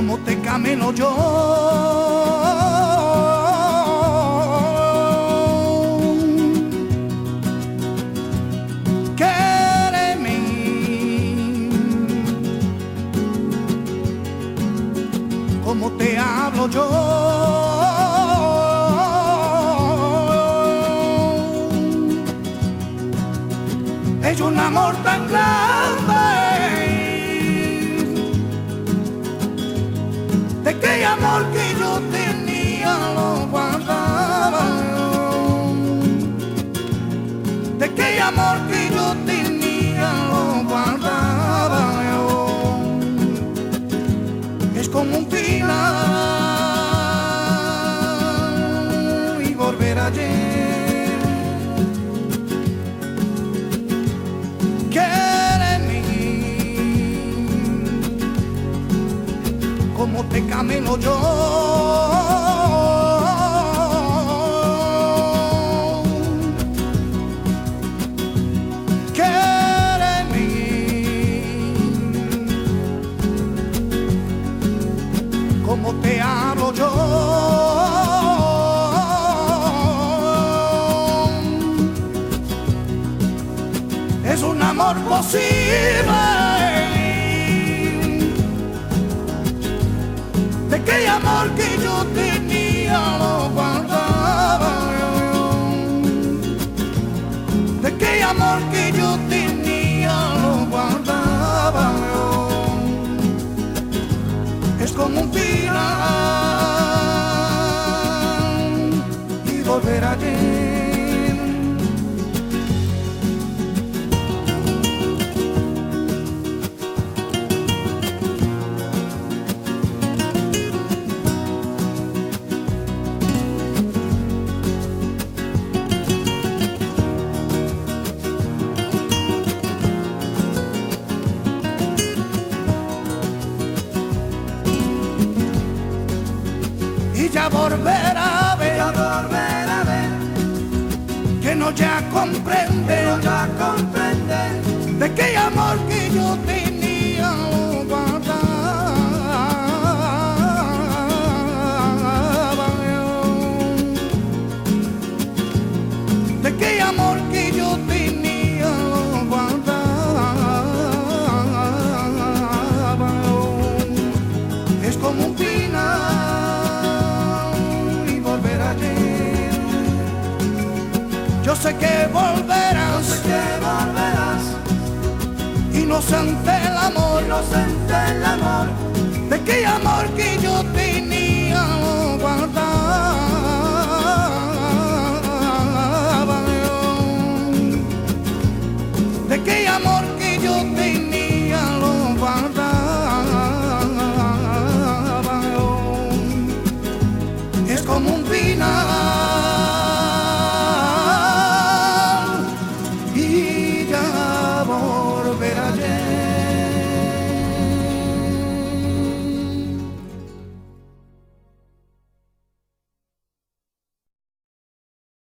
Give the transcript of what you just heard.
como te camino yo. Quéreme como te hablo yo. Es un amor tan grande, de aquel amor que yo tenía lo guardaba, de aquel amor que yo tenía lo guardaba. Es como un final y volver ayer. Como te camino yo. Quéreme como te hablo yo. Es un amor posible, de aquel amor que yo tenía lo guardaba, de aquel amor que yo tenía lo guardaba. Es como un final y volver ayer. Y ya volver a ver, que no ya comprende, de aquel amor que yo tenía lo guardaba, de aquel amor que yo tenía lo guardaba. Es como un final. Yo sé que volverás, inocente el amor,